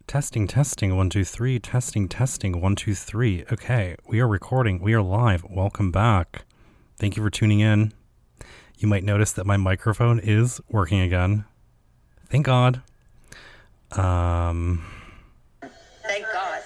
Testing, testing, 1, 2, 3. Testing, testing, 1, 2, 3. Okay, we are recording. We are live. Welcome back. Thank you for tuning in. You might notice that my microphone is working again. Thank God. Thank God.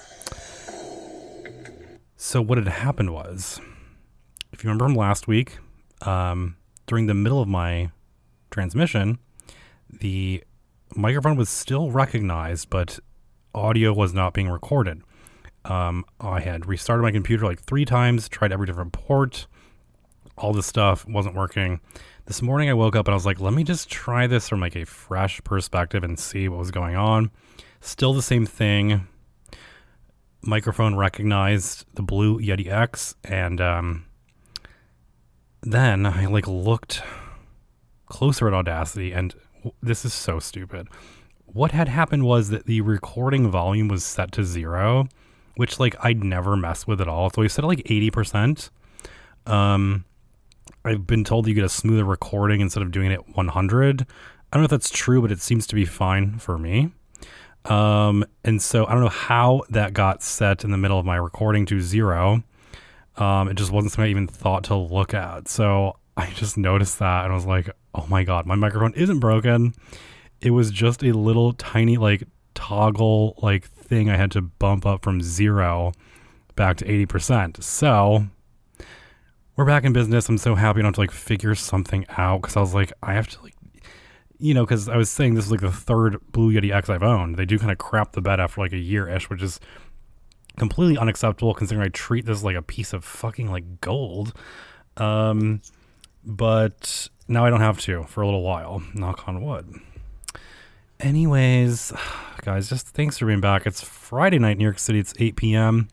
So what had happened was, if you remember from last week, during the middle of my transmission, the microphone was still recognized, but audio was not being recorded. I had restarted my computer like 3 times, tried every different port, all this stuff wasn't working. This morning I woke up and I was like, let me just try this from like a fresh perspective and see what was going on. Still the same thing. Microphone recognized the Blue Yeti X, and then I like looked closer at Audacity, and this is so stupid. What had happened was that the recording volume was set to 0, which like I'd never mess with at all. So we set it like 80%. I've been told you get a smoother recording instead of doing it at 100. I don't know if that's true, but it seems to be fine for me. And so I don't know how that got set in the middle of my recording to 0. It just wasn't something I even thought to look at. So I just noticed that and I was like, oh my God, my microphone isn't broken. It was just a little tiny like toggle like thing I had to bump up from 0 back to 80%. So we're back in business. I'm so happy I don't have to like figure something out, because I was like, I have to like, because I was saying this is like the 3rd Blue Yeti X I've owned. They do kind of crap the bed after like a year-ish, which is completely unacceptable considering I treat this like a piece of fucking like gold. But now I don't have to for a little while. Knock on wood. Anyways, guys, just thanks for being back. It's Friday night in New York City. It's 8 p.m.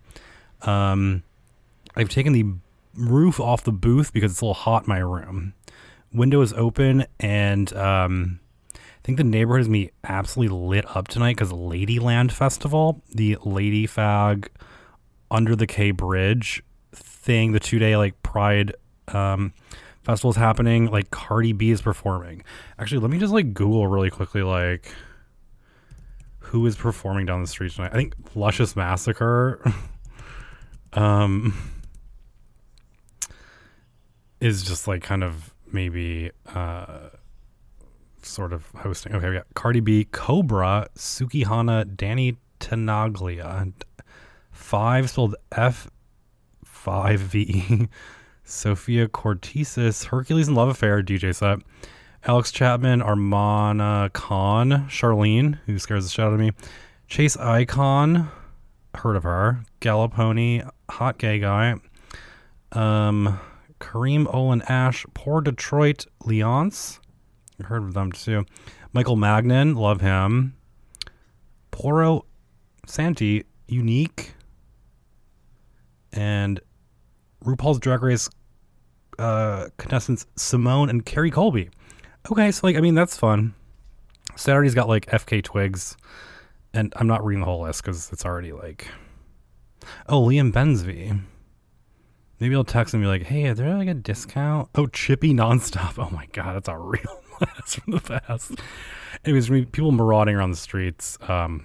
I've taken the roof off the booth because it's a little hot in my room. Window is open, and I think the neighborhood is going to be absolutely lit up tonight because Ladyland Festival, the Lady Fag Under the K Bridge thing, the 2-day like Pride festival is happening. Like Cardi B is performing. Actually, let me just like Google really quickly like who is performing down the street tonight. I think Luscious Massacre is just like kind of maybe sort of hosting. Okay, we got Cardi B, Cobra, Sukihana, Danny Tenaglia, 5 spelled F5VE, Sophia Cortesis, Hercules and Love Affair, DJ set, Alex Chapman, Armana Khan, Charlene, who scares the shit out of me, Chase Icon, heard of her, Galaponi, Hot Gay Guy, Kareem Olin Ash, Poor Detroit Leonce, heard of them too, Michael Magnan, love him, Poro Santi, Unique, and RuPaul's Drag Race contestants Simone and Carrie Colby. Okay, so like, I mean, that's fun. Saturday's got like FK Twigs, and I'm not reading the whole list because it's already like, oh, Liam Bensby. Maybe I'll text him and be like, hey, is there like a discount? Oh, Chippy Nonstop. Oh my God, that's a real blast from the past. Anyways, people marauding around the streets on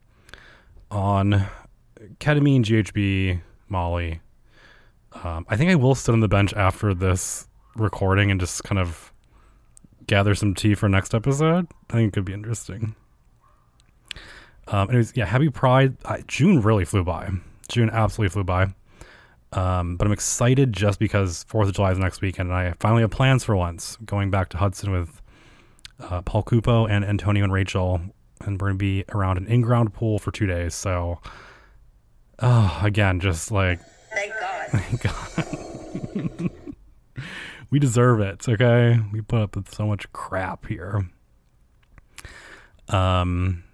ketamine, GHB, Molly. I think I will sit on the bench after this recording and just kind of gather some tea for next episode. I think it could be interesting. Anyways, yeah, happy Pride. June really flew by. June absolutely flew by. But I'm excited just because 4th of July is next weekend, and I finally have plans for once. Going back to Hudson with Paul Cupo and Antonio and Rachel, and we're going to be around an in-ground pool for 2 days. So, again, just like... Thank God. Thank God. We deserve it, okay? We put up with so much crap here. I've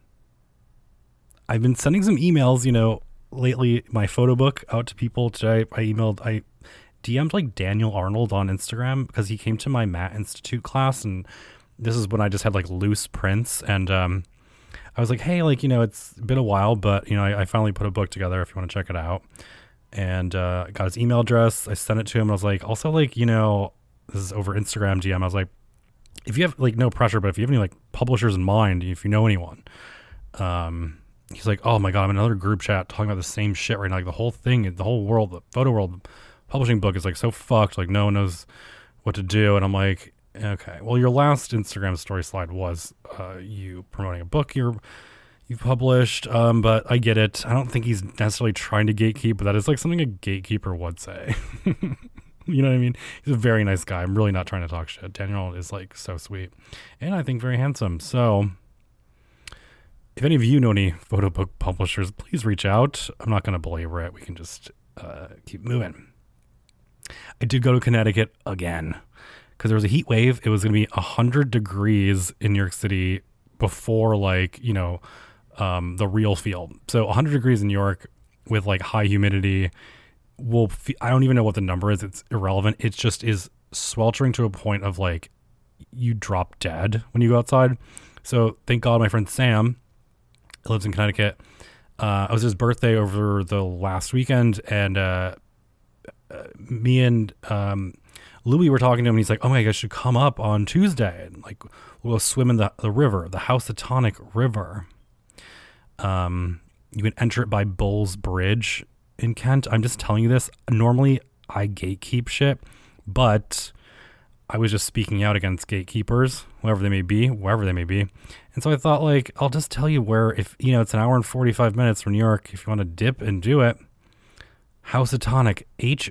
been sending some emails, lately, my photo book out to people today. I DM'd like Daniel Arnold on Instagram because he came to my Matt Institute class, and this is when I just had like loose prints, and I was like, hey, like, it's been a while, but I finally put a book together if you want to check it out. And I got his email address. I sent it to him. I was like, also, like, this is over Instagram DM. I was like, if you have like no pressure, but if you have any like publishers in mind, if you know anyone, he's like, oh my God, I'm in another group chat talking about the same shit right now. Like the whole thing, the whole world, the photo world, publishing book is like so fucked. Like no one knows what to do. And I'm like, okay, well, your last Instagram story slide was you promoting a book you published, but I get it. I don't think he's necessarily trying to gatekeep, but that is like something a gatekeeper would say. You know what I mean? He's a very nice guy. I'm really not trying to talk shit. Daniel is like so sweet and I think very handsome. So if any of you know any photo book publishers, please reach out. I'm not going to belabor it. We can just keep moving. I did go to Connecticut again because there was a heat wave. It was going to be 100 degrees in New York City before like, you know, the real feel. So 100 degrees in New York with like high humidity I don't even know what the number is. It's irrelevant. It just is sweltering to a point of like you drop dead when you go outside. So thank God my friend Sam lives in Connecticut. It was his birthday over the last weekend, and me and Louis were talking to him, and he's like, oh my gosh, you should come up on Tuesday and like we'll go swim in the river, the Housatonic River. You can enter it by Bull's Bridge in Kent. I'm just telling you this. Normally I gatekeep shit, but I was just speaking out against gatekeepers, wherever they may be. And so I thought, like, I'll just tell you where, if, you know, it's an hour and 45 minutes from New York. If you want to dip and do it, Housatonic,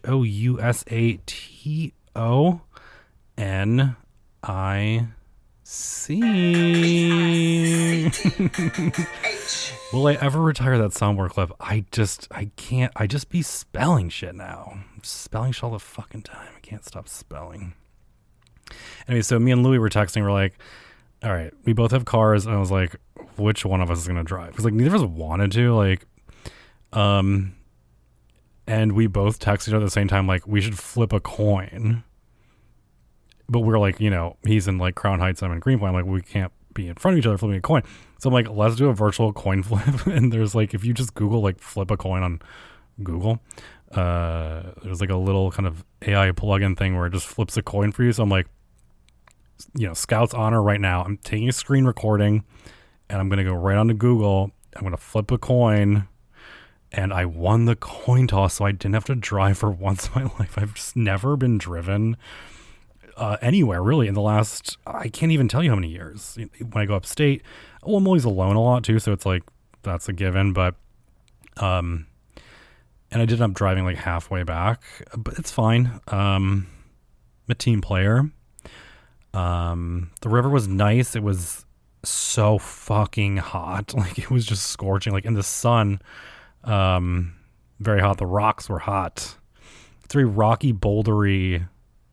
HOUSATONIC. Will I ever retire that soundboard clip? I can't. I just be spelling shit now. I'm spelling shit all the fucking time. I can't stop spelling. Anyway, so me and Louis were texting. We're like, all right, we both have cars. And I was like, which one of us is going to drive? Because like neither of us wanted to, like, and we both texted each other at the same time, like, we should flip a coin. But we're like, you know, he's in like Crown Heights, I'm in Greenpoint. I'm like, we can't be in front of each other flipping a coin. So I'm like, let's do a virtual coin flip. And there's like, if you just Google like flip a coin on Google, there's like a little kind of AI plugin thing where it just flips a coin for you. So I'm like, you know, Scout's honor right now, I'm taking a screen recording and I'm going to go right onto Google. I'm going to flip a coin, and I won the coin toss. So I didn't have to drive for once in my life. I've just never been driven anywhere really in the last, I can't even tell you how many years. When I go upstate, well, I'm always alone a lot too, so it's like that's a given. But and I did end up driving like halfway back, but it's fine. I'm a team player. The river was nice. It was so fucking hot. Like it was just scorching, like in the sun. Very hot. The rocks were hot. It's very rocky, bouldery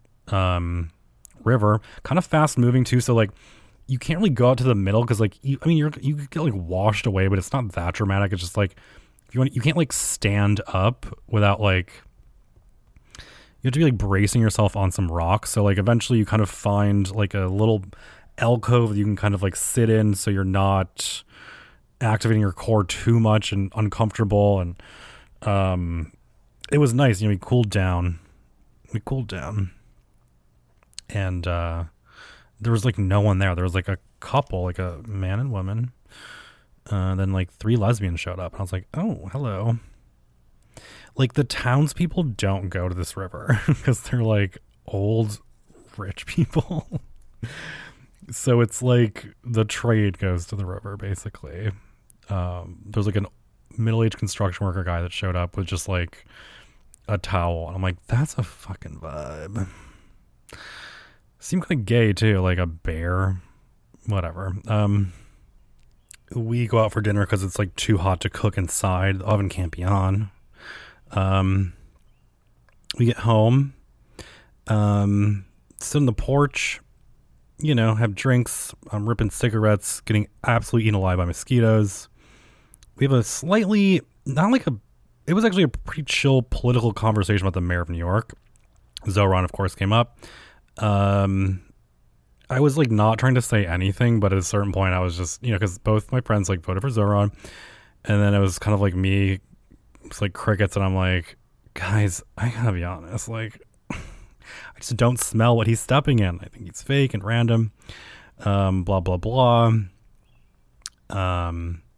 river, kind of fast moving too. So like you can't really go out to the middle because like you get like washed away, but it's not that dramatic. It's just like if you can't like stand up without like, you have to be like bracing yourself on some rocks. So like eventually you kind of find like a little alcove that you can kind of like sit in so you're not activating your core too much and uncomfortable. And it was nice. You know, we cooled down. And there was like no one there. There was like a couple, like a man and woman. Then like 3 lesbians showed up. And I was like, oh, hello. Like the townspeople don't go to this river because they're like old, rich people. So it's like the trade goes to the river, basically. There's like a middle-aged construction worker guy that showed up with just like a towel. And I'm like, that's a fucking vibe. Seemed kind of gay too, like a bear, whatever. We go out for dinner because it's like too hot to cook inside. The oven can't be on. We get home, sit on the porch, you know, have drinks. I'm ripping cigarettes, getting absolutely eaten alive by mosquitoes. We have a slightly, it was actually a pretty chill political conversation about the mayor of New York. Zoran, of course, came up. I was like not trying to say anything, but at a certain point I was just, you know, because both my friends like voted for Zoran, and then it was kind of like me, it's like crickets, and I'm like, guys, I gotta be honest, like I just don't smell what he's stepping in. I think he's fake and random, blah blah blah.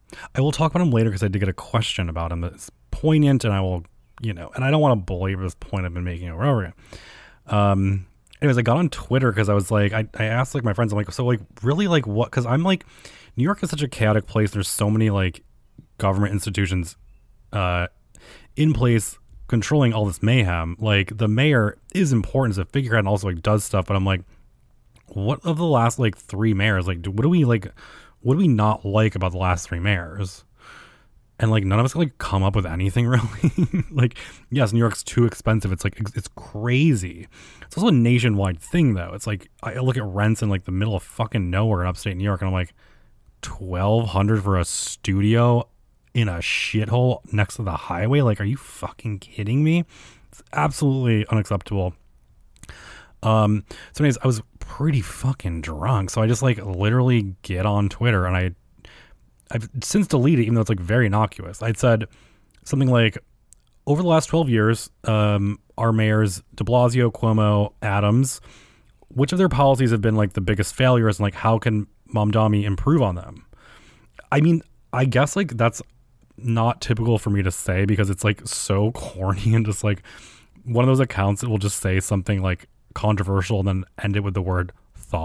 I will talk about him later because I did get a question about him that's poignant, and I will, and I don't want to belabor this point I've been making over and over again. Anyways, I got on Twitter because I was like, I asked like my friends, I'm like, so like really like what? Because I'm like, New York is such a chaotic place. There's so many like government institutions in place controlling all this mayhem. Like the mayor is important as a figurehead and also like does stuff, but I'm like, what of the last like 3 mayors? Like, what do we not like about the last 3 mayors? And like none of us can like come up with anything really. Like, yes, New York's too expensive. It's like it's crazy. It's also a nationwide thing though. It's like I look at rents in like the middle of fucking nowhere in upstate New York, and I'm like, $1,200 for a studio in a shithole next to the highway. Like, are you fucking kidding me? It's absolutely unacceptable. So anyways, I was pretty fucking drunk, so I just like literally get on Twitter, and I've since deleted it, even though it's like very innocuous. I'd said something like, over the last 12 years, our mayors de Blasio, Cuomo, Adams, which of their policies have been like the biggest failures, and like how can Mamdani improve on them? I mean, I guess like that's not typical for me to say because it's like so corny and just like one of those accounts that will just say something like controversial and then end it with the word thoughts ?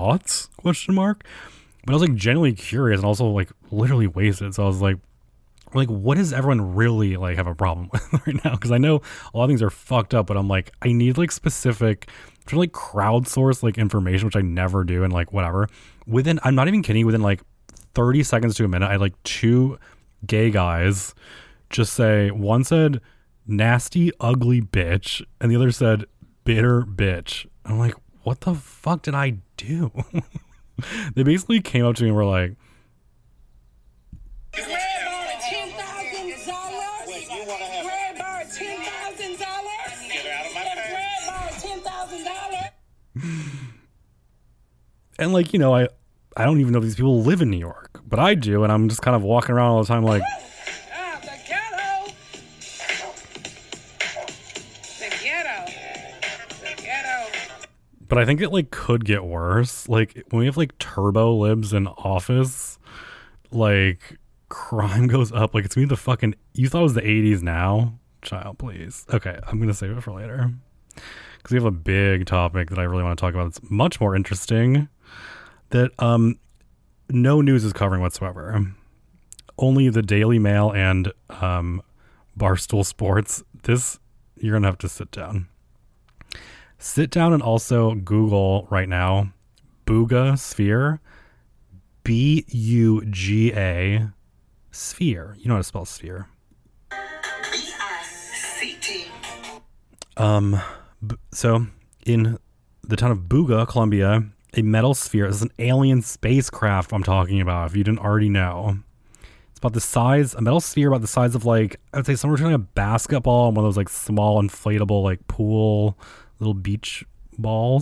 But I was like genuinely curious and also like literally wasted. So I was like, what does everyone really like have a problem with right now? Because I know a lot of things are fucked up, but I'm like, I need like specific, trying to like crowdsource like information, which I never do, and like whatever. I'm not even kidding, within like 30 seconds to a minute, I had like 2 gay guys just say, one said nasty ugly bitch and the other said bitter bitch. I'm like, what the fuck did I do? They basically came up to me and were like, and like, I don't even know if these people live in New York, but I do, and I'm just kind of walking around all the time like, but I think it like could get worse. Like when we have like turbo libs in office, like crime goes up. Like it's gonna be the fucking, you thought it was the 80s now? Child, please. Okay, I'm gonna save it for later because we have a big topic that I really want to talk about. It's much more interesting that no news is covering whatsoever. Only the Daily Mail and Barstool Sports. This, you're gonna have to sit down and also Google right now Buga Sphere, Buga Sphere. You know how to spell sphere. BICT. So in the town of Buga, Colombia, a metal sphere, this is an alien spacecraft I'm talking about, if you didn't already know. It's about the size, a metal sphere about the size of like, I would say somewhere between a basketball and one of those like small inflatable like pool little beach ball.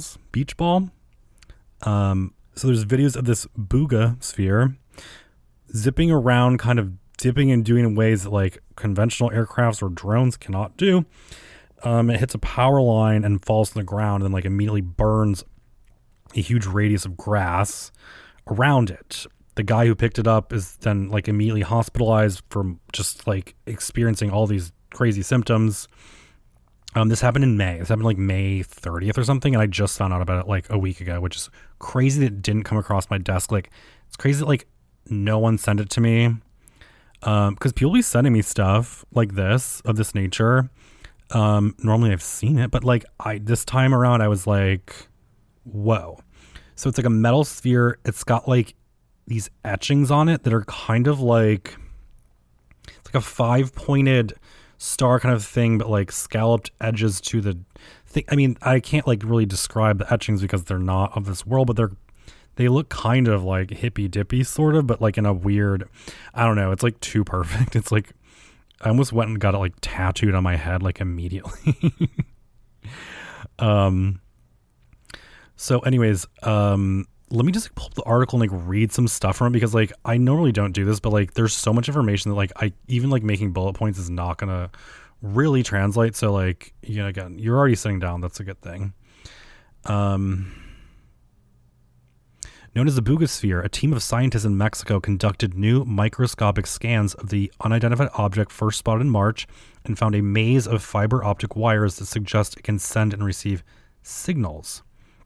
So there's videos of this Buga sphere zipping around, kind of dipping and doing in ways that like conventional aircrafts or drones cannot do. It hits a power line and falls to the ground and then like immediately burns a huge radius of grass around it. The guy who picked it up is then like immediately hospitalized from just like experiencing all these crazy symptoms. This happened in May. This happened like May 30th or something, and I just found out about it like a week ago, which is crazy that it didn't come across my desk. Like, it's crazy that like no one sent it to me, because people be sending me stuff like this of this nature. Normally I've seen it, but like this time around I was like, whoa. So it's like a metal sphere. It's got like these etchings on it that are kind of like, it's like a 5-pointed star kind of thing, but like scalloped edges to the thing. I mean, I can't like really describe the etchings because they're not of this world, but they look kind of like hippy dippy sort of, but like in a weird, I don't know. It's like too perfect. It's like, I almost went and got it like tattooed on my head like immediately. So anyways, let me just like, pull up the article and like read some stuff from it, because like I normally don't do this, but like there's so much information that like I even like making bullet points is not gonna really translate. So like, you know, again, you're already sitting down. That's a good thing. Known as the Boogosphere, a team of scientists in Mexico conducted new microscopic scans of the unidentified object first spotted in March and found a maze of fiber optic wires that suggest it can send and receive signals.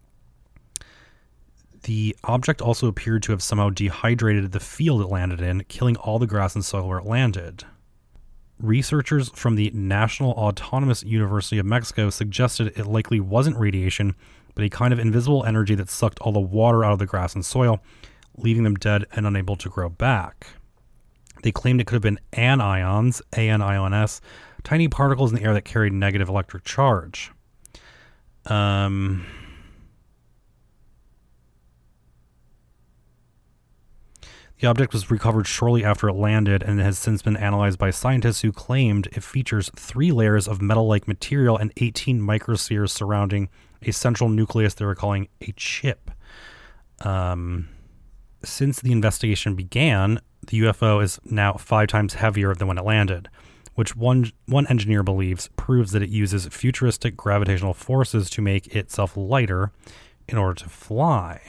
The object also appeared to have somehow dehydrated the field it landed in, killing all the grass and soil where it landed. Researchers from the National Autonomous University of Mexico suggested it likely wasn't radiation, but a kind of invisible energy that sucked all the water out of the grass and soil, leaving them dead and unable to grow back. They claimed it could have been anions, A-N-I-O-N-S, tiny particles in the air that carried negative electric charge. The object was recovered shortly after it landed and has since been analyzed by scientists who claimed it features 3 layers of metal-like material and 18 microspheres surrounding a central nucleus they were calling a chip. Since the investigation began, the UFO is now 5 times heavier than when it landed, which one engineer believes proves that it uses futuristic gravitational forces to make itself lighter in order to fly.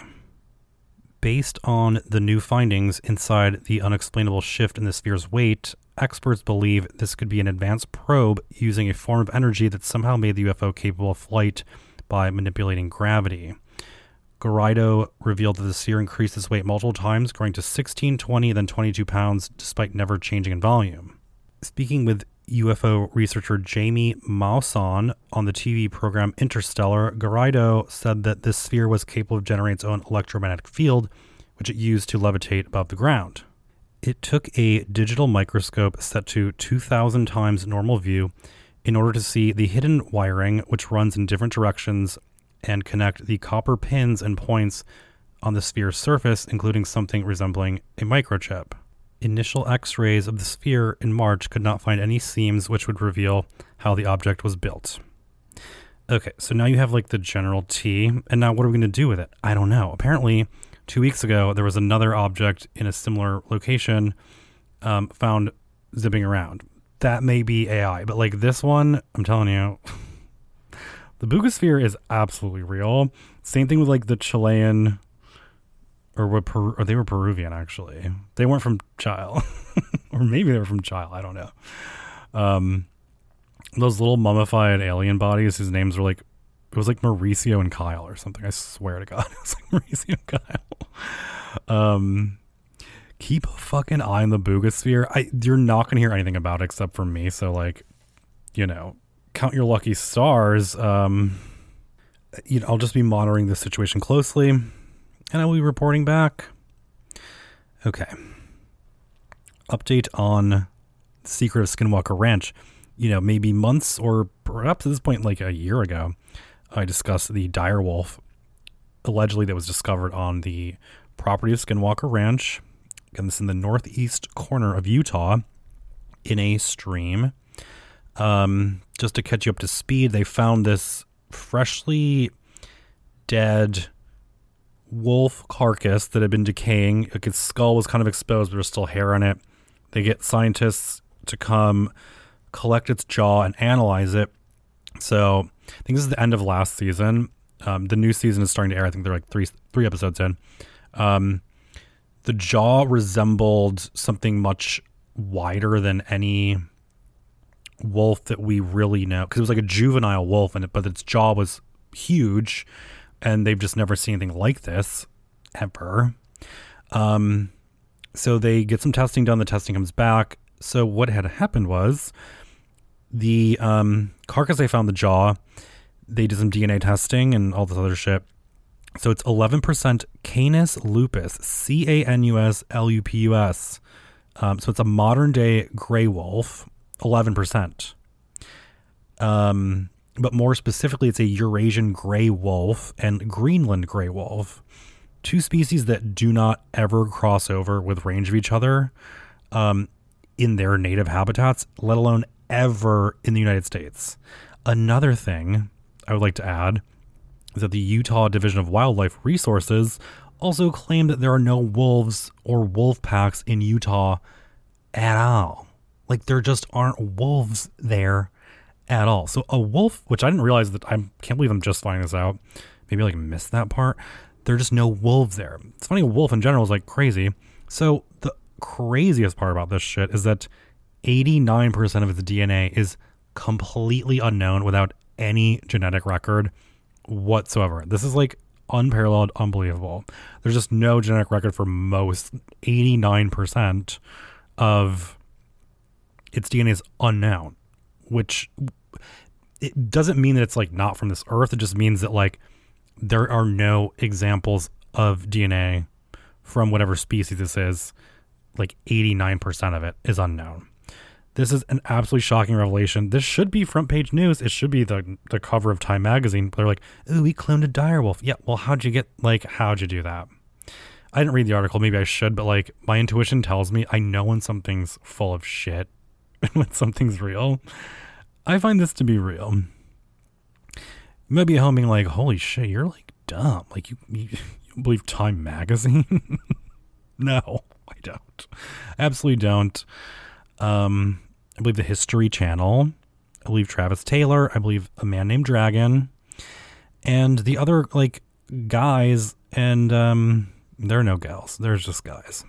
Based on the new findings inside the unexplainable shift in the sphere's weight, experts believe this could be an advanced probe using a form of energy that somehow made the UFO capable of flight by manipulating gravity. Garrido revealed that the sphere increased its weight multiple times, growing to 16, 20, then 22 pounds, despite never changing in volume. Speaking with UFO researcher Jamie Maussan on the TV program Interstellar, Garrido said that this sphere was capable of generating its own electromagnetic field, which it used to levitate above the ground. It took a digital microscope set to 2,000 times normal view in order to see the hidden wiring, which runs in different directions and connect the copper pins and points on the sphere's surface, including something resembling a microchip. Initial X-rays of the sphere in March could not find any seams which would reveal how the object was built. Okay, so now you have like the general T, and now what are we going to do with it? I don't know. Apparently, 2 weeks ago, there was another object in a similar location found zipping around. That may be AI, but like this one, I'm telling you, the Boogosphere is absolutely real. Same thing with like the Chilean... Or they were Peruvian, actually. They weren't from Chile. Or maybe they were from Chile. I don't know. Those little mummified alien bodies whose names were like... It was like Mauricio and Kyle or something. I swear to God. It was like Mauricio and Kyle. Keep a fucking eye on the Boogosphere. You're not going to hear anything about it except for me. So, like, you know, count your lucky stars. I'll just be monitoring this situation closely. And I will be reporting back. Okay. Update on the secret of Skinwalker Ranch. Maybe months or perhaps at this point like a year ago, I discussed the dire wolf allegedly that was discovered on the property of Skinwalker Ranch. Again, this is in the northeast corner of Utah in a stream. Just to catch you up to speed, they found this freshly dead wolf carcass that had been decaying. Like its skull was kind of exposed, but there's still hair on it. They get scientists to come collect its jaw and analyze it. So I think this is the end of last season. The new season is starting to air. I think they're like three episodes in. The jaw resembled something much wider than any wolf that we really know, because it was like a juvenile wolf, but its jaw was huge. And they've just never seen anything like this, ever. So they get some testing done. The testing comes back. So what had happened was the carcass, they found the jaw. They did some DNA testing and all this other shit. So it's 11% Canis lupus, Canuslupus. So it's a modern day gray wolf, 11%. But more specifically, it's a Eurasian gray wolf and Greenland gray wolf, 2 species that do not ever cross over with range of each other in their native habitats, let alone ever in the United States. Another thing I would like to add is that the Utah Division of Wildlife Resources also claimed that there are no wolves or wolf packs in Utah at all. Like, there just aren't wolves there at all. So a wolf, which I didn't realize, that I can't believe I'm just finding this out. Maybe I missed that part. There are just no wolves there. It's funny, a wolf in general is like crazy. So the craziest part about this shit is that 89% of its DNA is completely unknown without any genetic record whatsoever. This is like unparalleled, unbelievable. There's just no genetic record for most. 89% of its DNA is unknown, which it doesn't mean that it's like not from this earth. It just means that like there are no examples of DNA from whatever species this is. Like 89% of it is unknown. This is an absolutely shocking revelation. This should be front page news. It should be the cover of Time magazine. They're like, ooh, we cloned a direwolf. Yeah, well, how'd you do that? I didn't read the article. Maybe I should, but like my intuition tells me I know when something's full of shit and when something's real. I find this to be real. You might be at home being like, holy shit, you're like dumb. Like you don't believe Time magazine? No, I don't. Absolutely don't. I believe the History Channel. I believe Travis Taylor. I believe a man named Dragon. And the other like guys, and there are no gals. There's just guys.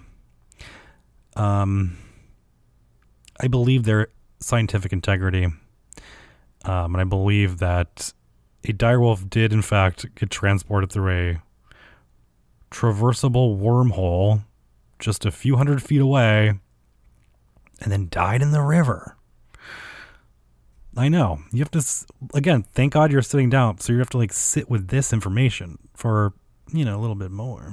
I believe their scientific integrity. And I believe that a direwolf did in fact get transported through a traversable wormhole just a few hundred feet away and then died in the river. I know. You have to, again, thank God you're sitting down. So you have to like sit with this information for, a little bit more.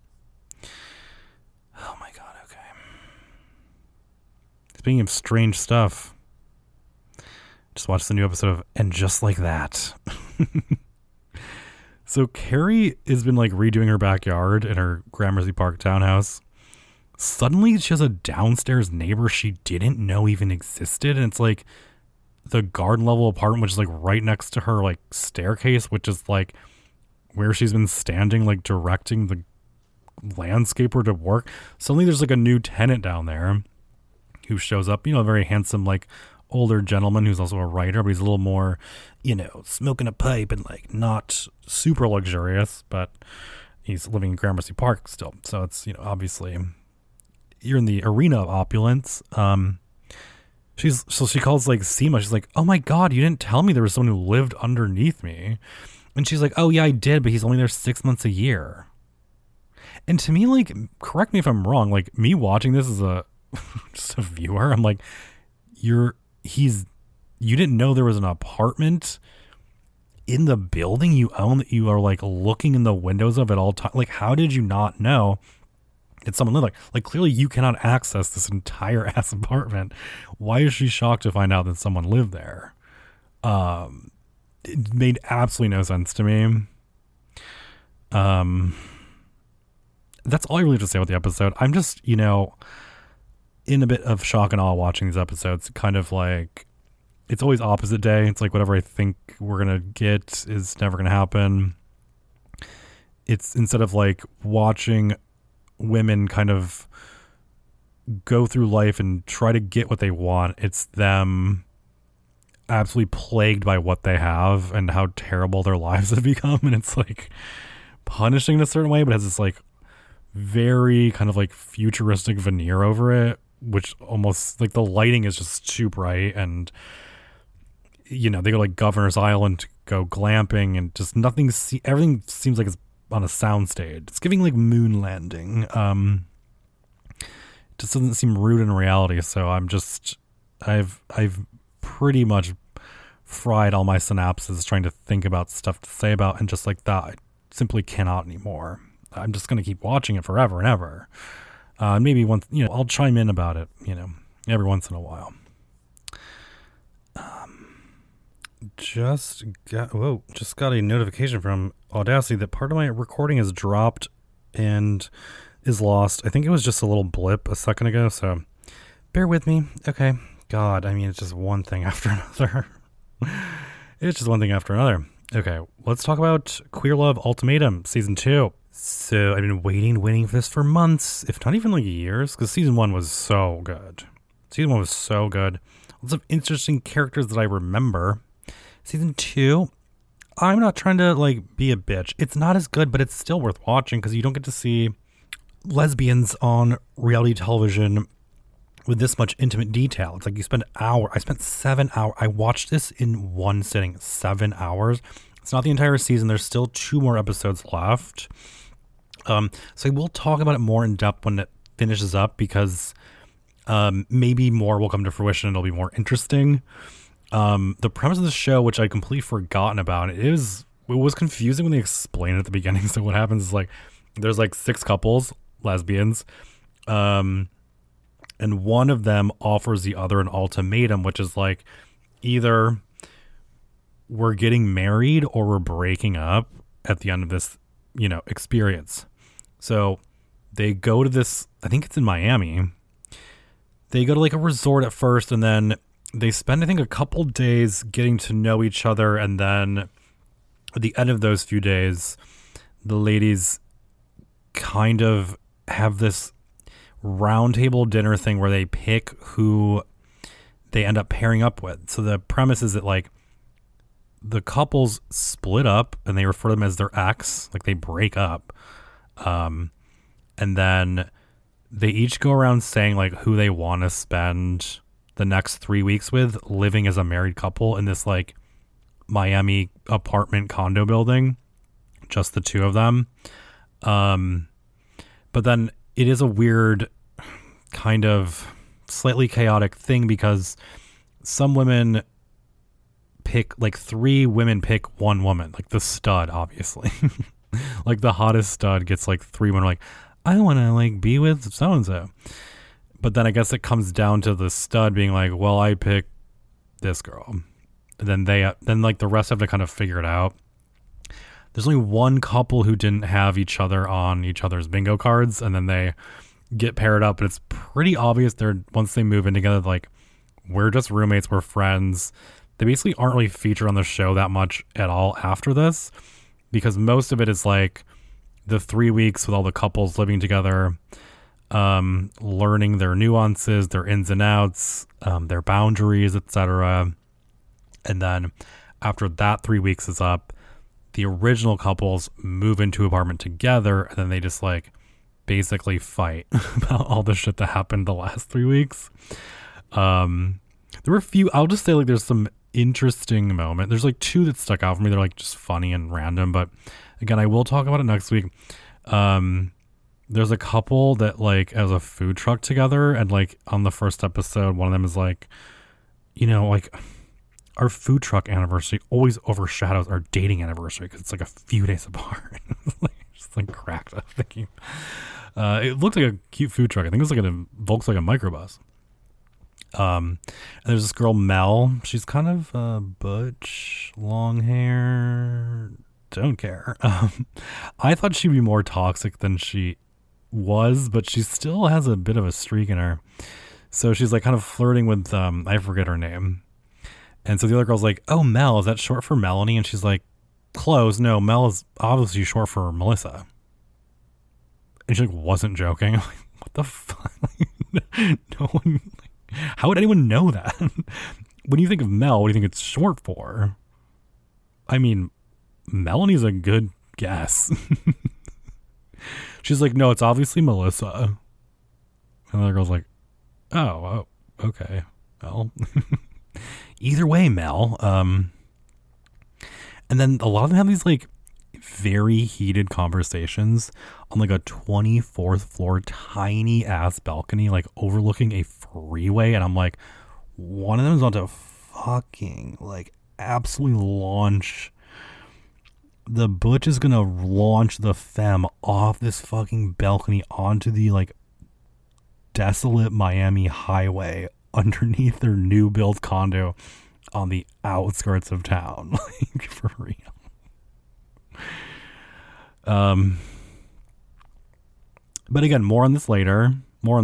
Oh my God. Okay. Speaking of strange stuff, just watched the new episode of And Just Like That. So Carrie has been like redoing her backyard in her Gramercy Park townhouse. Suddenly she has a downstairs neighbor she didn't know even existed. And it's like the garden level apartment, which is like right next to her like staircase, which is like where she's been standing, like directing the landscaper to work. Suddenly there's like a new tenant down there who shows up, a very handsome, like older gentleman who's also a writer, but he's a little more, smoking a pipe and like not super luxurious, but he's living in Gramercy Park still. So it's, obviously you're in the arena of opulence. She calls like Seema. She's like, oh my God, you didn't tell me there was someone who lived underneath me. And she's like, oh yeah, I did, but he's only there 6 months a year. And to me, like, correct me if I'm wrong, like me watching this as just a viewer, I'm like, you didn't know there was an apartment in the building you own that you are like looking in the windows of at all times. Like, how did you not know it's someone lived like clearly you cannot access this entire ass apartment. Why is she shocked to find out that someone lived there? It made absolutely no sense to me. That's all I really have to say about the episode. I'm just, in a bit of shock and awe watching these episodes. Kind of like, it's always opposite day. It's like whatever I think we're going to get is never going to happen. It's instead of like watching women kind of go through life and try to get what they want, it's them absolutely plagued by what they have and how terrible their lives have become. And it's like punishing in a certain way, but has this like very kind of like futuristic veneer over it, which almost like the lighting is just too bright. And they go like Governor's Island to go glamping and just everything seems like it's on a soundstage. It's giving like moon landing. It just doesn't seem rooted in reality. So I've pretty much fried all my synapses trying to think about stuff to say about, and just like that, I simply cannot anymore. I'm just going to keep watching it forever and ever. Maybe once, I'll chime in about it, every once in a while. Just got a notification from Audacity that part of my recording is dropped and is lost. I think it was just a little blip a second ago, so bear with me. Okay. God, I mean, it's just one thing after another. Okay, let's talk about Queer Love Ultimatum Season 2. So I've been waiting for this for months, if not even like years, because Season 1 was so good. Lots of interesting characters that I remember. Season 2, I'm not trying to like be a bitch. It's not as good, but it's still worth watching because you don't get to see lesbians on reality television with this much intimate detail. It's like you spend I spent 7 hours. I watched this in one sitting, 7 hours. It's not the entire season. There's still 2 more episodes left. So we'll talk about it more in depth when it finishes up because maybe more will come to fruition and it'll be more interesting. The premise of the show, which I'd completely forgotten about, it was confusing when they explained it at the beginning. So what happens is like there's like 6 couples, lesbians, and one of them offers the other an ultimatum, which is like either we're getting married or we're breaking up at the end of this, experience. So they go to this, I think it's in Miami. They go to like a resort at first, and then they spend, I think, a couple days getting to know each other. And then at the end of those few days, the ladies kind of have this roundtable dinner thing where they pick who they end up pairing up with. So the premise is that like the couples split up and they refer to them as their ex, like they break up. And then they each go around saying like who they want to spend the next 3 weeks with living as a married couple in this like Miami apartment condo building, just the 2 of them. But then it is a weird kind of slightly chaotic thing because some women pick like 3 women pick 1 woman, like the stud, obviously. Like the hottest stud gets like 3 women like, I want to like be with so-and-so. But then I guess it comes down to the stud being like, well, I pick this girl. And then like the rest have to kind of figure it out. There's only 1 couple who didn't have each other on each other's bingo cards, and then they get paired up. But it's pretty obvious once they move in together, like we're just roommates, we're friends. They basically aren't really featured on the show that much at all after this, because most of it is like the 3 weeks with all the couples living together, learning their nuances, their ins and outs, their boundaries, etc. And then after that 3 weeks is up, the original couples move into an apartment together, and then they just like basically fight about all the shit that happened the last 3 weeks. There were a few, I'll just say like there's some interesting moment. There's like 2 that stuck out for me. They're like just funny and random, but again, I will talk about it next week. There's a couple that like has a food truck together, and like on the first episode, one of them is like, like our food truck anniversary always overshadows our dating anniversary because it's like a few days apart. Just like cracked up thinking. It looked like a cute food truck. I think it was like a Volkswagen microbus. And there's this girl, Mel. She's kind of butch, long hair, don't care. I thought she'd be more toxic than she was, but she still has a bit of a streak in her. So she's like kind of flirting with, I forget her name. And so the other girl's like, oh, Mel, is that short for Melanie? And she's like, close. No, Mel is obviously short for Melissa. And she like wasn't joking. I'm like, what the fuck? No one, how would anyone know that? When you think of Mel, what do you think it's short for? I mean, Melanie's a good guess. She's like, no, it's obviously Melissa. And the other girl's like, oh, okay. Well, either way, Mel. And then a lot of them have these like very heated conversations on like a 24th floor tiny ass balcony, like overlooking a freeway. And I'm like, one of them is about to fucking like absolutely launch. The butch is gonna launch the femme off this fucking balcony onto the like desolate Miami highway underneath their new build condo on the outskirts of town. Like, for real. But again, more on this later.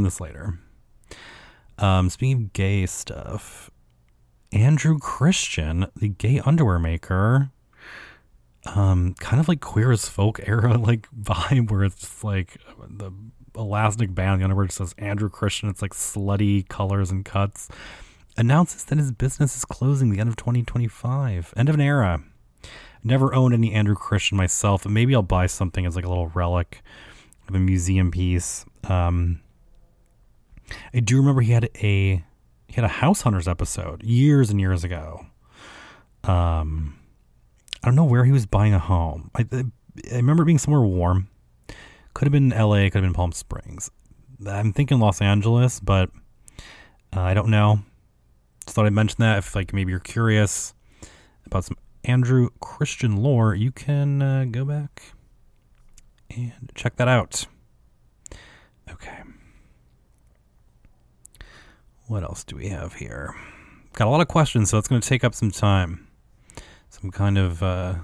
Speaking of gay stuff, Andrew Christian, the gay underwear maker, kind of like Queer as Folk era like vibe, where it's just like the elastic band, the underwear just says Andrew Christian. It's like slutty colors and cuts. Announces that his business is closing the end of 2025. End of an era. Never owned any Andrew Christian myself, but maybe I'll buy something as like a little relic of a museum piece. I do remember he had a House Hunters episode years and years ago. I don't know where he was buying a home. I remember it being somewhere warm. Could have been LA, could have been Palm Springs. I'm thinking Los Angeles, but I don't know. Just thought I'd mention that. If like maybe you're curious about some Andrew Christian lore, you can go back and check that out. Okay. What else do we have here? Got a lot of questions, so it's going to take up some time. Some kind of...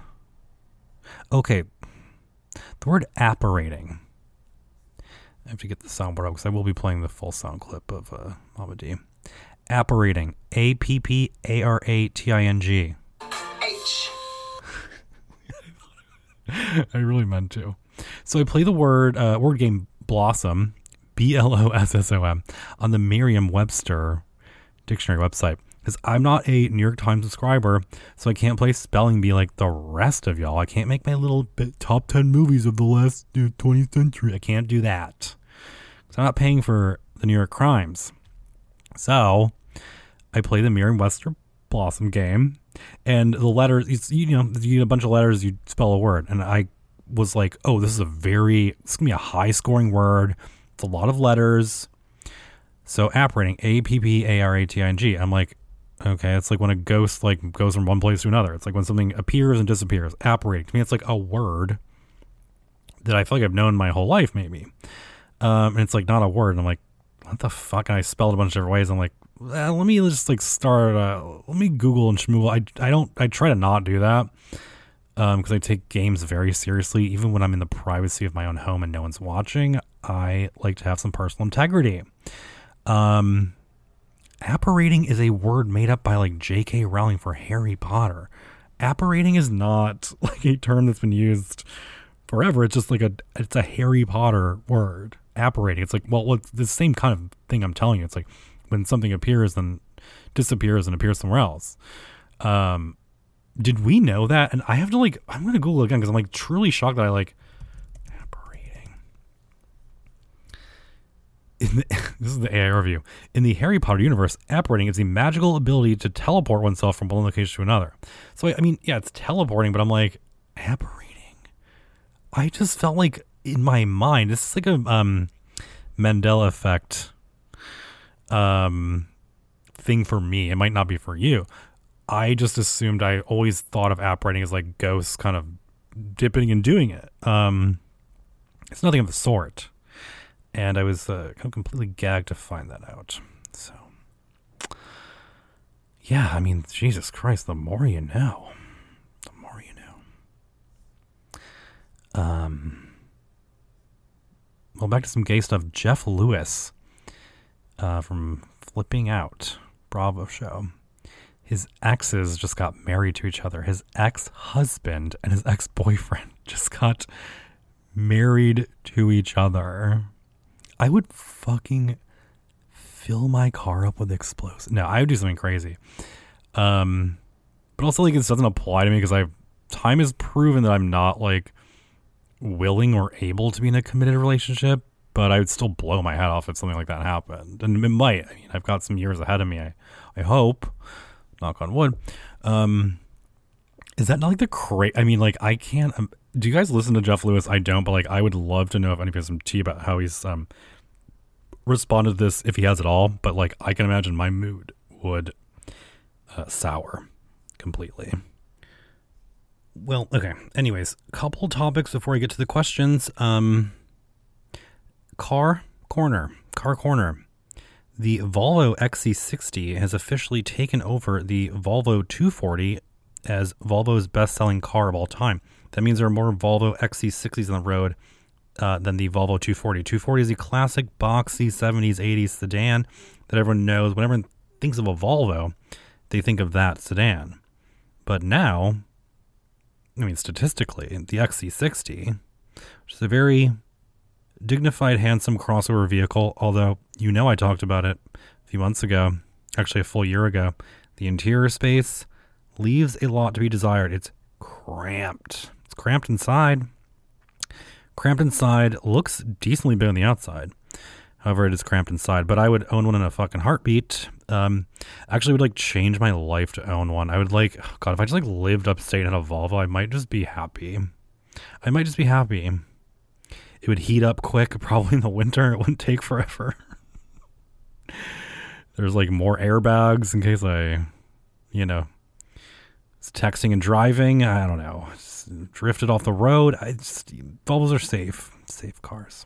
Okay. The word apparating. I have to get the soundboard up because I will be playing the full sound clip of Mama D. Apparating. APPARATING. H. I really meant to. So I play the word game Blossom, BLOSSOM, on the Merriam-Webster dictionary website. Because I'm not a New York Times subscriber, so I can't play spelling bee like the rest of y'all. I can't make my little top 10 movies of the last 20th century. I can't do that. Because I'm not paying for the New York Crimes. So I play the Merriam-Webster Blossom game. And the letters, you get a bunch of letters, you spell a word. And I was like, oh, this is it's going to be a high-scoring word. It's a lot of letters. So apparating, APPARATING. I'm like, okay, it's like when a ghost like goes from one place to another. It's like when something appears and disappears. Apparating. To me, it's like a word that I feel like I've known my whole life, maybe. And it's like not a word. And I'm like, what the fuck? And I spelled a bunch of different ways. I'm like, let me just like start. Let me Google and schmoogle. I try to not do that because I take games very seriously. Even when I'm in the privacy of my own home and no one's watching, I like to have some personal integrity. Apparating is a word made up by like J.K. Rowling for Harry Potter. Apparating is not like a term that's been used forever. It's just like it's a Harry Potter word. Apparating. It's like, well, it's the same kind of thing I'm telling you. It's like when something appears and disappears and appears somewhere else. Did we know that? And I have to like, I'm going to Google again because I'm like truly shocked that I like apparating. This is the AI review. In the Harry Potter universe, apparating is the magical ability to teleport oneself from one location to another. So, I mean, yeah, it's teleporting, but I'm like, apparating. I just felt like in my mind, this is like a Mandela effect thing for me. It might not be for you. I just assumed, I always thought of apparating as like ghosts kind of dipping and doing it. It's nothing of the sort. And I was kind of completely gagged to find that out. So, yeah, I mean, Jesus Christ, the more you know. The more you know. Well, back to some gay stuff. Jeff Lewis from Flipping Out, Bravo show. His exes just got married to each other. His ex-husband and his ex-boyfriend just got married to each other. I would fucking fill my car up with explosives. No, I would do something crazy. But also, like, this doesn't apply to me because time has proven that I'm not, like, willing or able to be in a committed relationship, but I would still blow my head off if something like that happened. And it might. I mean, I've got some years ahead of me, I hope. Knock on wood. Is that not like I mean, like, I can't... do you guys listen to Jeff Lewis? I don't, but like, I would love to know if anybody has some tea about how he's responded to this, if he has at all. But like, I can imagine my mood would sour completely. Well, okay. Anyways, couple topics before I get to the questions. Car Corner. The Volvo XC60 has officially taken over the Volvo 240 as Volvo's best-selling car of all time. That means there are more Volvo XC60s on the road than the Volvo 240. 240 is the classic boxy 70s, 80s sedan that everyone knows. Whenever everyone thinks of a Volvo, they think of that sedan. But now, I mean, statistically, the XC60, which is a very dignified, handsome crossover vehicle, although I talked about it a few months ago, actually a full year ago. The interior space leaves a lot to be desired. It's cramped. It's cramped inside. Cramped inside, looks decently big on the outside. However, it is cramped inside, but I would own one in a fucking heartbeat. Actually would like change my life to own one. I would like, oh God, if I just like lived upstate and had a Volvo, I might just be happy. It would heat up quick, probably in the winter. It wouldn't take forever. There's like more airbags in case I, was texting and driving. I don't know. Just drifted off the road. Volvos are safe cars.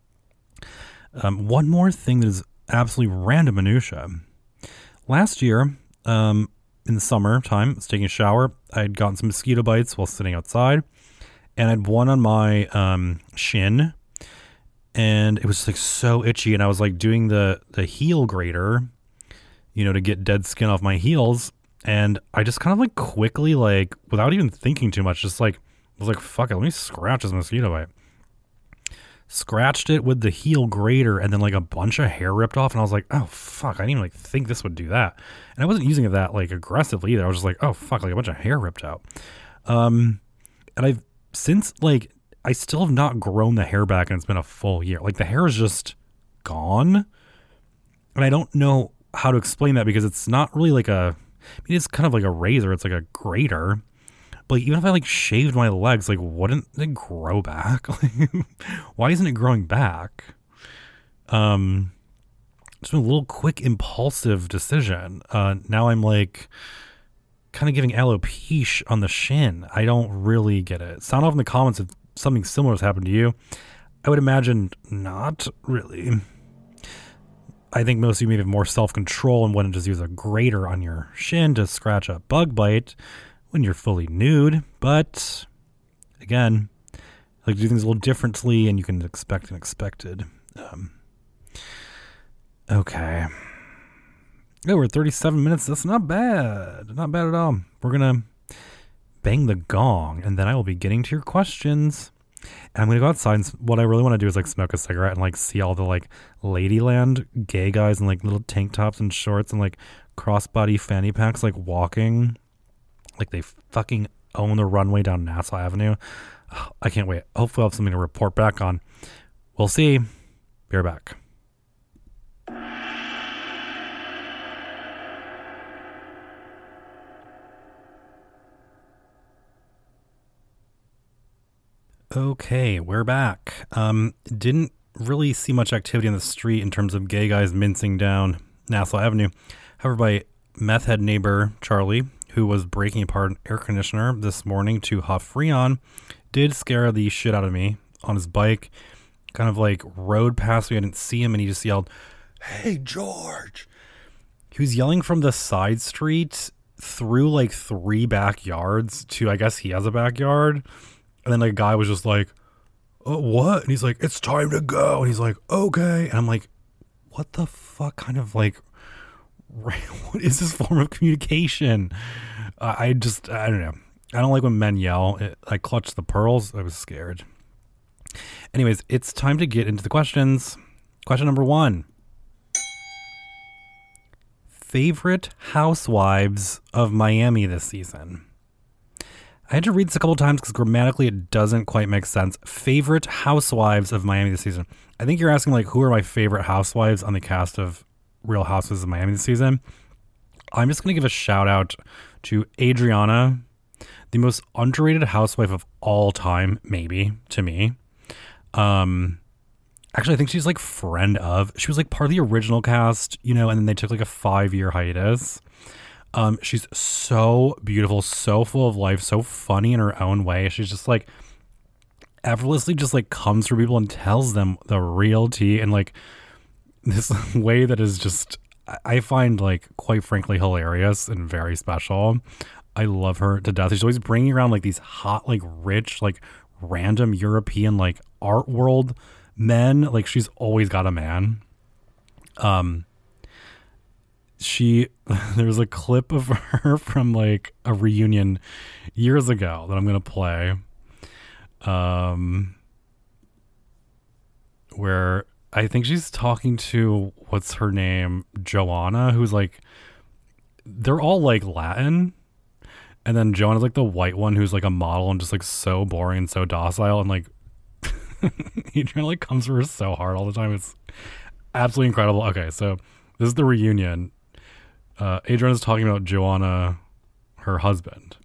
One more thing that is absolutely random minutia. Last year, in the summertime, I was taking a shower. I had gotten some mosquito bites while sitting outside, and I had one on my shin, and it was like so itchy. And I was like doing the heel grater, to get dead skin off my heels. And I just kind of like quickly, like without even thinking too much, just like was like, fuck it, let me scratch this mosquito bite. Scratched it with the heel grater, and then like a bunch of hair ripped off, and I was like, oh fuck, I didn't even like think this would do that. And I wasn't using it that like aggressively either. I was just like, oh fuck, like a bunch of hair ripped out. And I've since like I still have not grown the hair back, and it's been a full year. Like the hair is just gone, and I don't know how to explain that because it's not really like it's kind of like a razor. It's like a grater. But even if I like shaved my legs, like wouldn't it grow back? Why isn't it growing back? It's been a little quick impulsive decision. Now I'm like kind of giving alopecia on the shin. I don't really get it. Sound off in the comments if something similar has happened to you. I would imagine not really. I think most of you may have more self-control and wouldn't just use a grater on your shin to scratch a bug bite when you're fully nude. But again, I like to do things a little differently, and you can expect unexpected. Okay. Yeah, we're at 37 minutes. That's not bad. Not bad at all. We're going to bang the gong, and then I will be getting to your questions. And I'm going to go outside, and what I really want to do is like smoke a cigarette and like see all the like Ladyland gay guys in like little tank tops and shorts and like crossbody fanny packs like walking like they fucking own the runway down Nassau Avenue. Oh, I can't wait. Hopefully I'll have something to report back on. We'll see. Be right back. Okay, we're back. Didn't really see much activity on the street in terms of gay guys mincing down Nassau Avenue. However, my meth head neighbor, Charlie, who was breaking apart an air conditioner this morning to huff Freon, did scare the shit out of me on his bike. Kind of like rode past me. I didn't see him, and he just yelled, "Hey, George." He was yelling from the side street through like 3 backyards to, I guess he has a backyard. And then like a guy was just like, "Oh, what?" And he's like, "It's time to go." And he's like, "Okay." And I'm like, what the fuck kind of like, what is this form of communication? I don't know. I don't like when men yell. I clutched the pearls. I was scared. Anyways, it's time to get into the questions. Question number 1. Favorite housewives of Miami this season? I had to read this a couple times because grammatically it doesn't quite make sense. Favorite housewives of Miami this season. I think you're asking like who are my favorite housewives on the cast of Real Housewives of Miami this season. I'm just going to give a shout out to Adriana, the most underrated housewife of all time, maybe to me. Actually, I think she's like friend of. She was like part of the original cast, and then they took like a 5-year hiatus. She's so beautiful, so full of life, so funny in her own way. She's just like effortlessly just like comes for people and tells them the real tea in like this way that is just, I find like quite frankly hilarious and very special. I love her to death. She's always bringing around like these hot, like rich, like random European, like art world men. Like she's always got a man. There's a clip of her from like a reunion years ago that I'm going to play. Where I think she's talking to, what's her name? Joanna, who's like, they're all like Latin. And then Joanna's like the white one who's like a model and just like so boring and so docile, and like Adriana like comes for her so hard all the time. It's absolutely incredible. Okay, so this is the reunion. Adriana's talking about Joanna, her husband.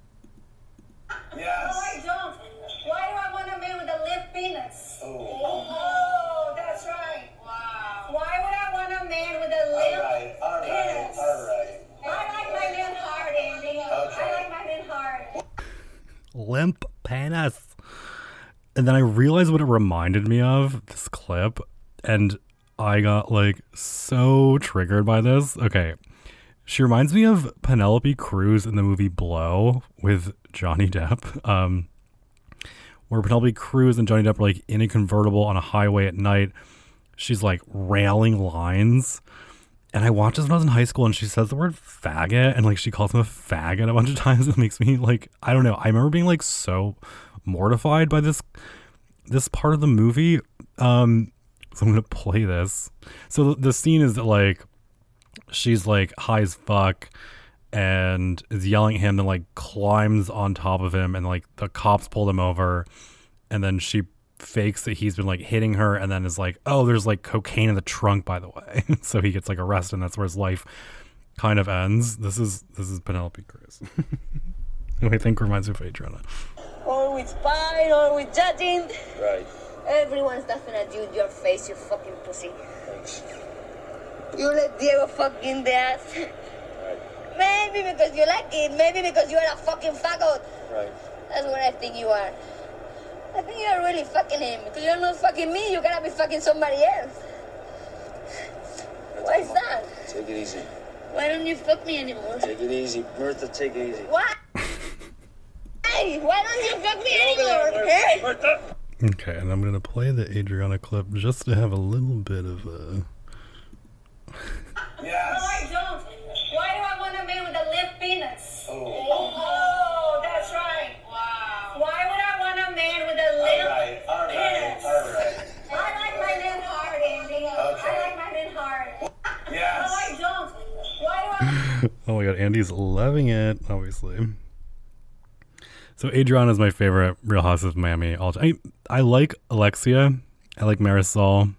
Yes. No, I don't. Why do I want a man with a limp penis? Oh, that's right. Wow. Why would I want a man with a limp penis? All right. I like my men hard, Andy. I like my men hard. Limp penis. And then I realized what it reminded me of, this clip, and I got like so triggered by this. Okay. She reminds me of Penelope Cruz in the movie Blow with Johnny Depp, where Penelope Cruz and Johnny Depp are like in a convertible on a highway at night. She's like railing lines. And I watched this when I was in high school, and she says the word faggot, and like she calls him a faggot a bunch of times. It makes me like, I don't know. I remember being like so mortified by this part of the movie. So I'm going to play this. So the scene is that like, she's like high as fuck and is yelling at him, and like climbs on top of him, and like the cops pulled him over, and then she fakes that he's been like hitting her, and then is like, oh, there's like cocaine in the trunk, by the way. So he gets like arrested, and that's where his life kind of ends. This is Penelope Cruz. Who I think reminds me of Adriana. Always spying, always judging. Right. Everyone's laughing at you in your face, you fucking pussy. Thanks. You let Diego fuck in the ass. Right. Maybe because you like it, maybe because you're a fucking faggot. Right. That's what I think you are. I think you're really fucking him. Because you're not fucking me, you gotta be fucking somebody else. Why is that? Take it easy. Why don't you fuck me anymore? Take it easy. Bertha, take it easy. Why? Hey, why don't you fuck me anymore? Hey? Bertha! Okay, and I'm going to play the Adriana clip just to have a little bit of a... Yes. No, I don't. Why do I want a man with a limp penis? Oh. That's right. Wow. Why would I want a man with a limp penis? All right. I like my men hard, Andy. I like my men hard. Yes. No, I don't. Why do I... Oh my god, Andy's loving it, obviously. So Adriana is my favorite Real Housewives of Miami. I like Alexia. I like Marisol.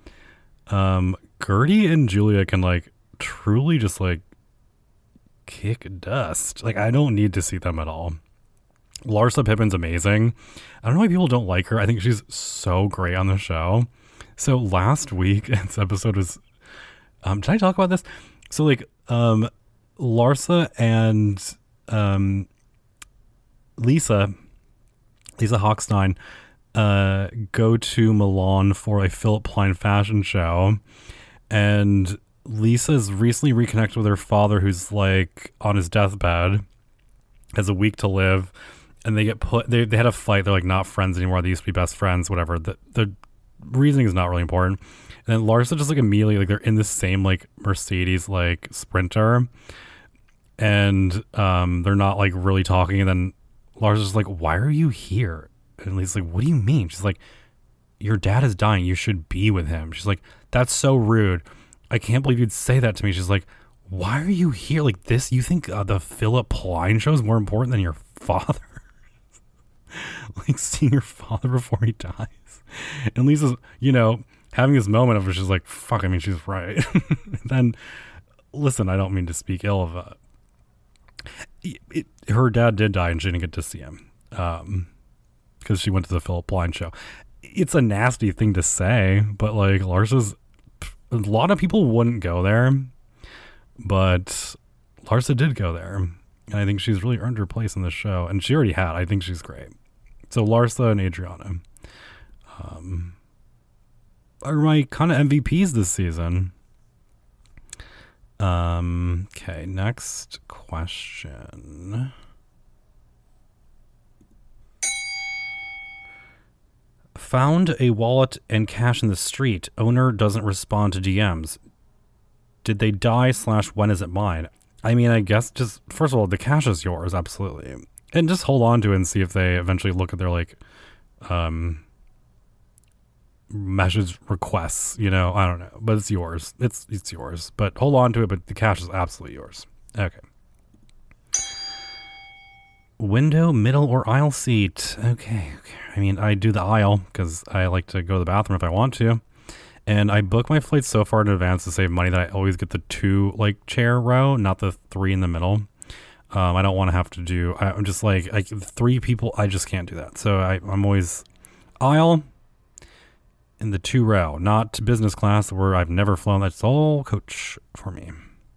Gertie and Julia can like truly just like kick dust. Like I don't need to see them at all. Larsa Pippen's amazing. I don't know why people don't like her. I think she's so great on the show. So last week's episode was did I talk about this? So like Larsa and Lisa Hochstein go to Milan for a Philip Plein fashion show, and Lisa's recently reconnected with her father, who's like on his deathbed, has a week to live, and they had a fight. They're like not friends anymore. They used to be best friends, whatever. The reasoning is not really important. And then Larsa just like immediately, like they're in the same like Mercedes like Sprinter, and they're not like really talking, and then Larsa's just like, why are you here? And Lisa's like, what do you mean? She's like, your dad is dying. You should be with him. She's like, that's so rude. I can't believe you'd say that to me. She's like, why are you here? Like this, you think the Philip Plein show is more important than your father? Like seeing your father before he dies. And Lisa's, having this moment of where she's like, fuck, I mean, she's right. Then, listen, I don't mean to speak ill of her dad did die and she didn't get to see him because she went to the Philip Plein show. It's a nasty thing to say, but like Larsa's, a lot of people wouldn't go there, but Larsa did go there, and I think she's really earned her place in the show, and she already had. I think she's great. So Larsa and Adriana are my kind of MVPs this season. Okay, next question. Found a wallet and cash in the street. Owner doesn't respond to DMs. Did they die / when is it mine? I mean, I guess just, first of all, the cash is yours, absolutely. And just hold on to it and see if they eventually look at their, like, message requests, I don't know. But it's yours. It's yours. But hold on to it, but the cash is absolutely yours. Okay. Window, middle, or aisle seat? Okay. I mean, I do the aisle because I like to go to the bathroom if I want to. And I book my flights so far in advance to save money that I always get the 2 like chair row, not the 3 in the middle. I don't want to have to do, I'm just like 3 people, I just can't do that. So I'm always aisle in the 2 row, not business class where I've never flown. That's all coach for me.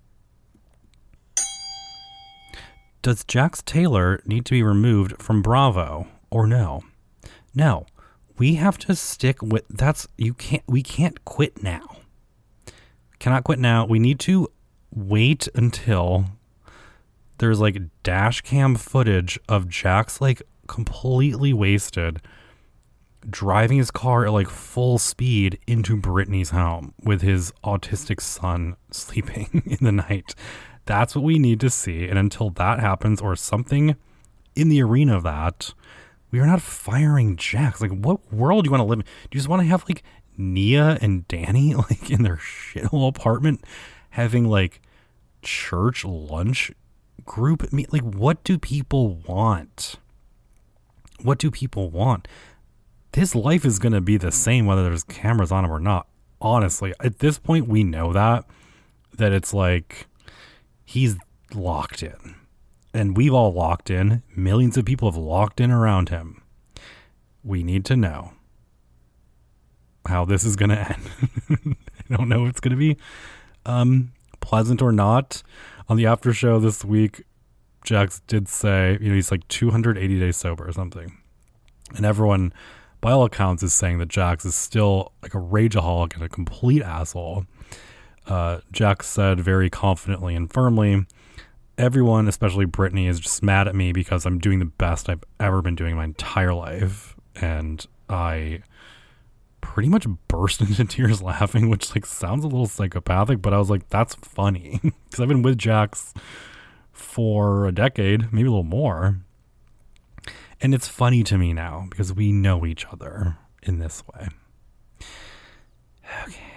Does Jax Taylor need to be removed from Bravo or no? No, we have to stick with we can't quit now. Cannot quit now. We need to wait until there's like dash cam footage of Jax like completely wasted driving his car at like full speed into Brittany's home with his autistic son sleeping in the night. That's what we need to see. And until that happens or something in the arena of that, we are not firing Jax. Like, what world do you want to live in? Do you just want to have like Nia and Danny like in their shithole apartment having like church lunch group meet? Like, what do people want? What do people want? His life is going to be the same whether there's cameras on him or not. Honestly, at this point, we know that it's like he's locked in. And we've all locked in. Millions of people have locked in around him. We need to know how this is going to end. I don't know if it's going to be pleasant or not. On the after show this week, Jax did say, he's like 280 days sober or something. And everyone, by all accounts, is saying that Jax is still like a rageaholic and a complete asshole. Jax said very confidently and firmly, everyone, especially Brittany, is just mad at me because I'm doing the best I've ever been doing my entire life. And I pretty much burst into tears laughing, which like sounds a little psychopathic, but I was like, that's funny because I've been with Jax for a decade, maybe a little more. And it's funny to me now because we know each other in this way. Okay.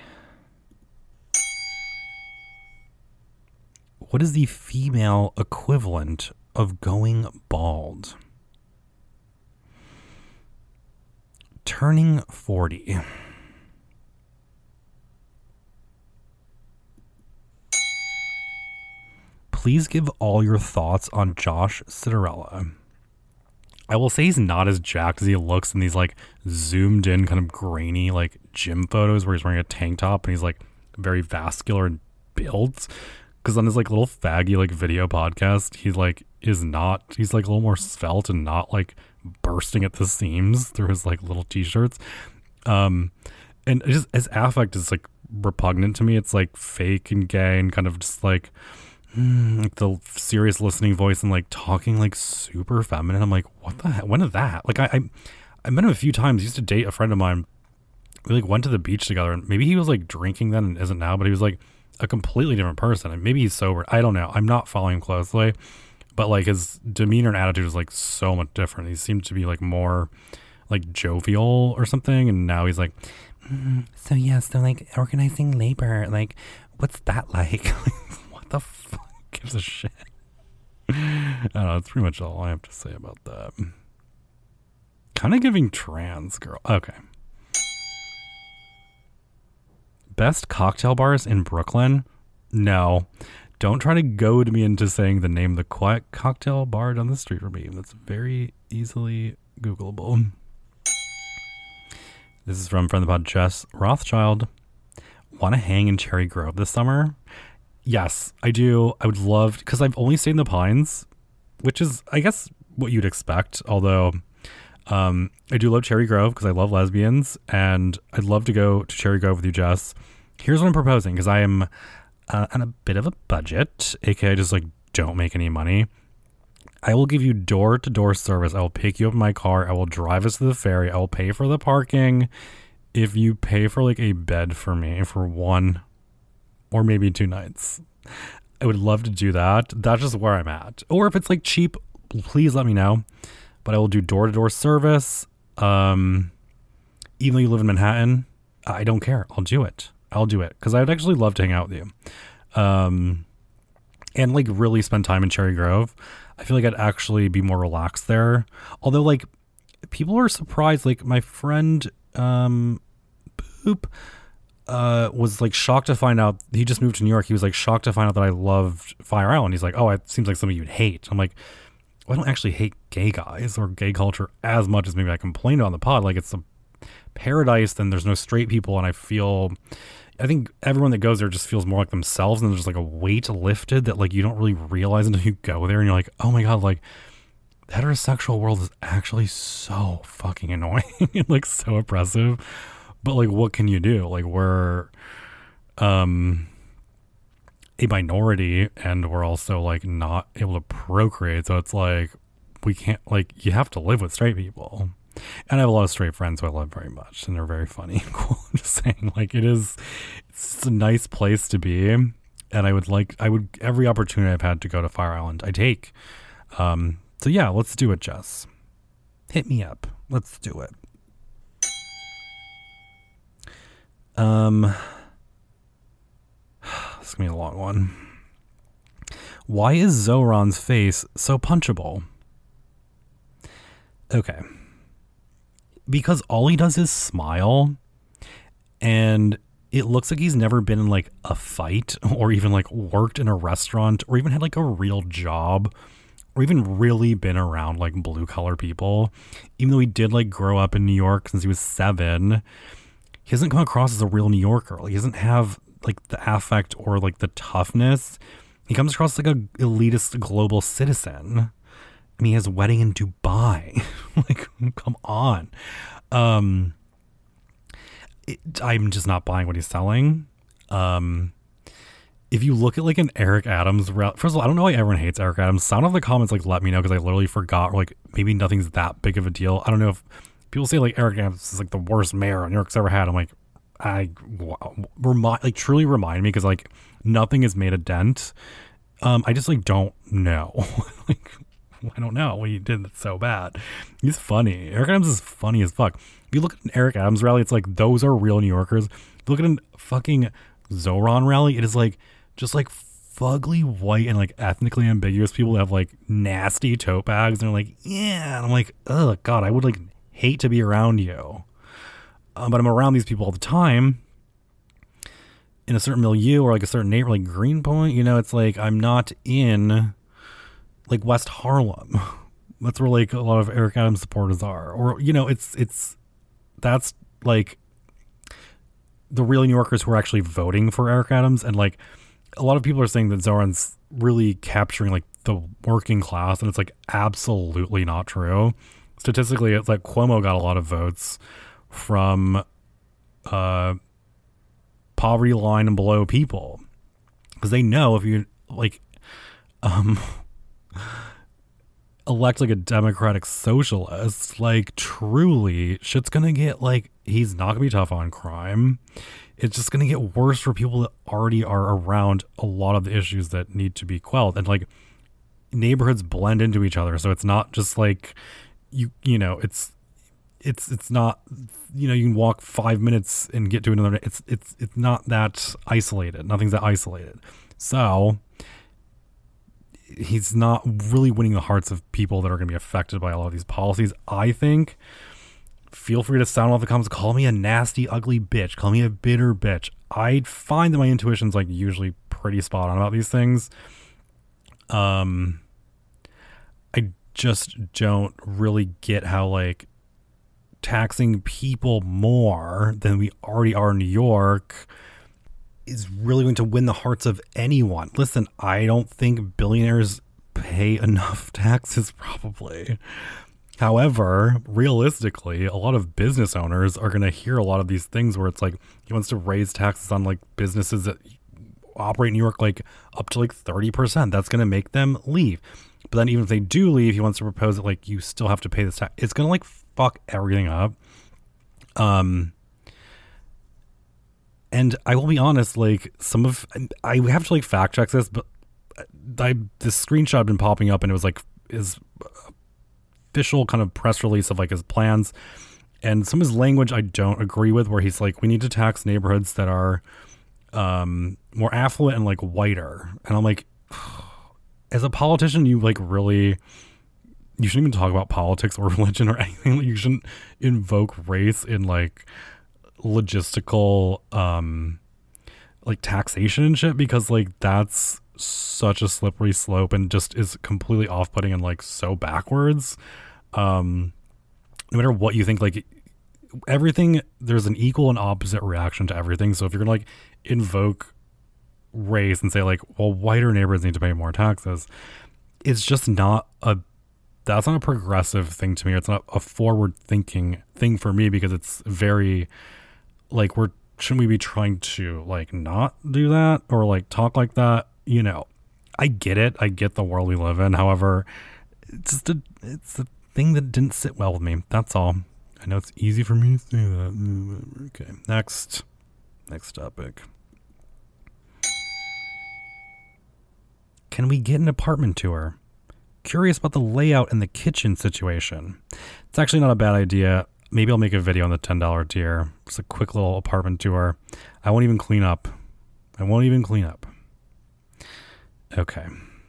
What is the female equivalent of going bald? Turning 40. Please give all your thoughts on Josh Cinderella. I will say he's not as jacked as he looks in these like zoomed in kind of grainy like gym photos where he's wearing a tank top and he's like very vascular and built. Because on his like little faggy like video podcast, he like he's like a little more svelte and not like bursting at the seams through his like little t-shirts. And just his affect is like repugnant to me. It's like fake and gay and kind of just like the serious listening voice and like talking like super feminine. I'm like, what the heck? When is that? Like I met him a few times. He used to date a friend of mine. We like went to the beach together and maybe he was like drinking then and isn't now, but he was like a completely different person. And maybe he's sober. I don't know. I'm not following him closely, but like his demeanor and attitude is like so much different. He seemed to be like more like jovial or something. And now he's like, so like organizing labor, like what's that like? What the fuck gives a shit? I don't know. That's pretty much all I have to say about that. Kind of giving trans girl. Okay. Best cocktail bars in Brooklyn? No. Don't try to goad me into saying the name of the quiet cocktail bar down the street from me. That's very easily Googleable. This is from friend of the pod, Jess Rothschild. Want to hang in Cherry Grove this summer? Yes, I do. I would love, because I've only stayed in the Pines, which is, I guess, what you'd expect. Although, I do love Cherry Grove because I love lesbians, and I'd love to go to Cherry Grove with you, Jess. Here's what I'm proposing, because I am on a bit of a budget, aka just like don't make any money. I will give you door-to-door service. I will pick you up in my car. I will drive us to the ferry. I will pay for the parking if you pay for like a bed for me for 1 or maybe 2 nights. I would love to do that. That's just where I'm at. Or if it's like cheap, please let me know. But I will do door-to-door service. Even though you live in Manhattan, I don't care. I'll do it. Because I would actually love to hang out with you. and like really spend time in Cherry Grove, I feel like I'd actually be more relaxed there. Although like people are surprised, like my friend Boop was like shocked to find out, he just moved to New York. He was like shocked to find out that I loved Fire Island. He's like, oh, it seems like something you'd hate. I'm like, well, I don't actually hate gay guys or gay culture as much as maybe I complained on the pod. Like it's a paradise, and there's no straight people, and I think everyone that goes there just feels more like themselves, and there's like a weight lifted that like you don't really realize until you go there, and you're like, oh my god, like the heterosexual world is actually so fucking annoying and like so oppressive. But like, what can you do? Like, we're a minority, and we're also like not able to procreate, so it's like we can't, like, you have to live with straight people. And I have a lot of straight friends who I love very much, and they're very funny and cool. I'm just saying, like, it's a nice place to be, and I would every opportunity I've had to go to Fire Island, I take. So yeah, let's do it, Jess. Hit me up. Let's do it. This is gonna be a long one. Why is Zoran's face so punchable? Okay. Because all he does is smile, and it looks like he's never been in like a fight, or even like worked in a restaurant, or even had like a real job, or even really been around like blue collar people. Even though he did like grow up in New York since he was 7, he doesn't come across as a real New Yorker. Like, he doesn't have like the affect or like the toughness. He comes across like a elitist global citizen. I mean, he has a wedding in Dubai. Like, come on. I'm just not buying what he's selling. If you look at like an Eric Adams, first of all, I don't know why everyone hates Eric Adams. Sound of the comments, like, let me know, because I literally forgot, or like maybe nothing's that big of a deal. I don't know if people say like Eric Adams is like the worst mayor New York's ever had. I'm like, truly remind me, because like nothing has made a dent. I just like don't know. Like, I don't know what he did that's so bad. He's funny. Eric Adams is funny as fuck. If you look at an Eric Adams rally, it's like those are real New Yorkers. If you look at a fucking Zoran rally, it is like just like fugly white and like ethnically ambiguous people that have like nasty tote bags, and they're like, yeah. And I'm like, oh god, I would like hate to be around you. But I'm around these people all the time in a certain milieu, or like a certain neighborhood, like Greenpoint. You know, it's like I'm not in like West Harlem. That's where like a lot of Eric Adams supporters are. Or, you know, that's like the real New Yorkers who are actually voting for Eric Adams. And like a lot of people are saying that Zoran's really capturing like the working class, and it's like absolutely not true. Statistically, it's like Cuomo got a lot of votes from poverty line and below people, because they know if you like elect like a democratic socialist, like truly shit's gonna get, like, he's not gonna be tough on crime. It's just gonna get worse for people that already are around a lot of the issues that need to be quelled. And like neighborhoods blend into each other, so it's not just like you know, it's not, you know, you can walk 5 minutes and get to another. It's not that isolated. Nothing's that isolated. So he's not really winning the hearts of people that are going to be affected by a lot of these policies, I think. Feel free to sound off the comments. Call me a nasty, ugly bitch. Call me a bitter bitch. I find that my intuition's like usually pretty spot on about these things. I just don't really get how like taxing people more than we already are in New York is really going to win the hearts of anyone. Listen, I don't think billionaires pay enough taxes, probably. However, realistically, a lot of business owners are going to hear a lot of these things where it's like he wants to raise taxes on like businesses that operate in New York like up to like 30%. That's going to make them leave. But then even if they do leave, he wants to propose that like you still have to pay this tax. It's going to like fuck everything up. And I will be honest, like I have to like fact check this, but this screenshot had been popping up, and it was like his official kind of press release of like his plans, and some of his language I don't agree with, where he's like, we need to tax neighborhoods that are more affluent and like whiter. And I'm like, as a politician, you like really, you shouldn't even talk about politics or religion or anything. You shouldn't invoke race in like logistical, like taxation and shit, because like that's such a slippery slope and just is completely off-putting and like so backwards. No matter what you think, like everything, there's an equal and opposite reaction to everything. So if you're gonna like invoke race and say like, well, whiter neighborhoods need to pay more taxes, it's just not that's not a progressive thing to me. It's not a forward thinking thing for me, because it's very like, shouldn't we be trying to like not do that or like talk like that? You know, I get it. I get the world we live in. However, it's a thing that didn't sit well with me. That's all. I know it's easy for me to say that. Okay. Next topic. Can we get an apartment tour? Curious about the layout and the kitchen situation. It's actually not a bad idea. Maybe I'll make a video on the $10 tier. Just a quick little apartment tour. I won't even clean up. Okay.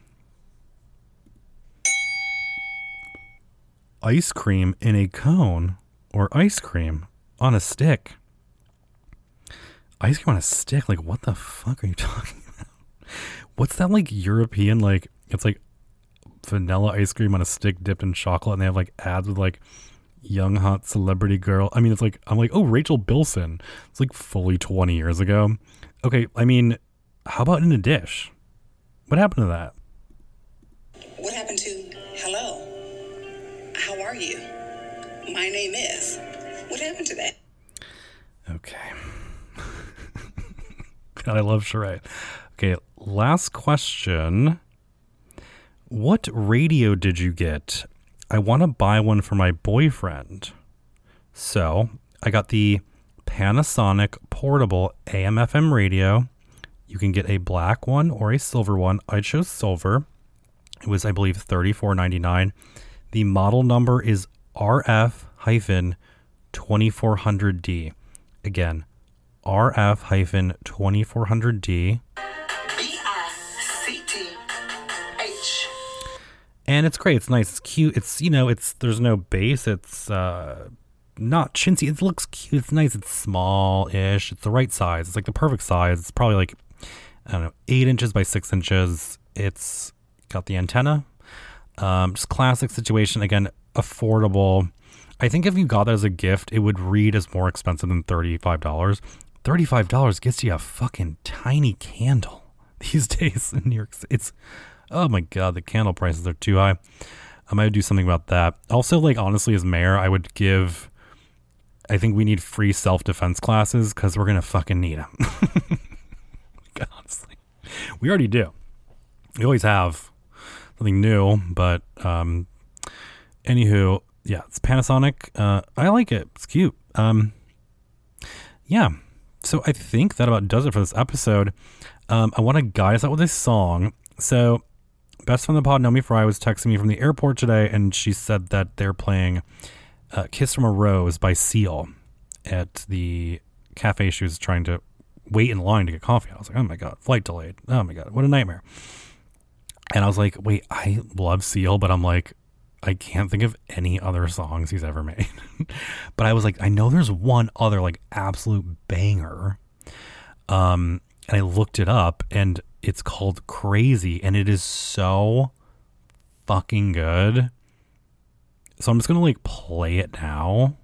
Ice cream in a cone or ice cream on a stick? Ice cream on a stick? Like, what the fuck are you talking about? What's that like European, like, it's like vanilla ice cream on a stick dipped in chocolate, and they have like ads with like young hot celebrity girl. I mean, it's like, I'm like, oh, Rachel Bilson. It's like fully 20 years ago. Okay, I mean, how about in a dish? What happened to that? What happened to hello? How are you? My name is. What happened to that? Okay. God, I love Sheree. Okay, last question. What radio did you get? I want to buy one for my boyfriend. So I got the Panasonic portable AM/FM radio. You can get a black one or a silver one. I chose silver. It was, I believe, $34.99. The model number is RF-2400D. Again, RF-2400D. BICTH. And it's great. It's nice. It's cute. It's, you know, there's no bass. It's not chintzy. It looks cute. It's nice. It's small-ish. It's the right size. It's like the perfect size. It's probably like, I don't know, 8 inches by 6 inches. It's got the antenna. Just classic situation. Again, affordable. I think if you got that as a gift, it would read as more expensive than $35. $35 gets you a fucking tiny candle these days in New York City. It's, oh my God, the candle prices are too high. I might do something about that. Also, like, honestly, as mayor, I think we need free self-defense classes, because we're going to fucking need them. Honestly, we already do. We always have. Something new, but anywho, yeah, it's Panasonic. I like it. It's cute. Yeah. So I think that about does it for this episode. I want to guide us out with this song. So best friend of the pod, Naomi Fry, was texting me from the airport today, and she said that they're playing Kiss from a Rose by Seal at the cafe she was trying to wait in line to get coffee. I was like, oh my God, flight delayed. Oh my God, what a nightmare. And I was like, wait, I love Seal, but I'm like, I can't think of any other songs he's ever made. But I was like, I know there's one other like absolute banger. And I looked it up, and it's called Crazy, and it is so fucking good. So I'm just going to like play it now.